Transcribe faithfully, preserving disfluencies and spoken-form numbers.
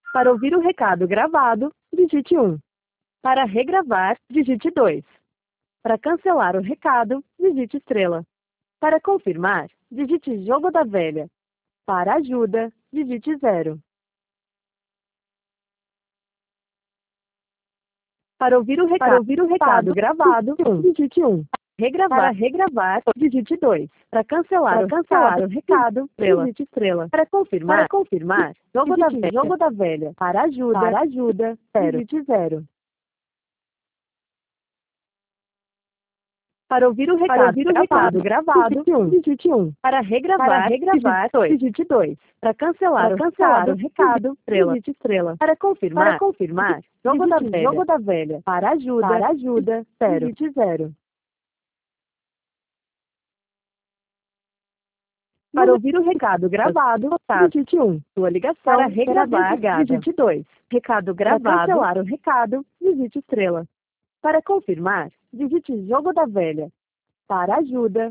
Para ouvir o recado gravado, digite um. Para regravar, digite dois. Para cancelar o recado, digite estrela. Para confirmar, digite jogo da velha. Para ajuda, digite zero. Para ouvir o recado, Para ouvir o recado gravado, digite um. Regravar, Para regravar, digite dois. Para cancelar, Para o, cancelar recado, o recado, estrela. digite estrela. Para confirmar, Para confirmar, jogo da velha. Jogo da velha. Para ajuda, Para ajuda, zero. digite zero. Para ouvir o recado, Para ouvir o recado gravado, digite um. Para regravar, Para regravar, digite dois. Para cancelar, Para cancelar o recado, estrela. digite estrela. Para confirmar, Para confirmar, jogo da velha. Jogo da velha. Para ajuda, Para ajuda, zero. digite zero. Para ouvir o recado gravado, digite um. Sua ligação para regravar, digite dois. Recado gravado, para cancelar o recado, digite estrela. Para confirmar, digite jogo da velha. Para ajuda,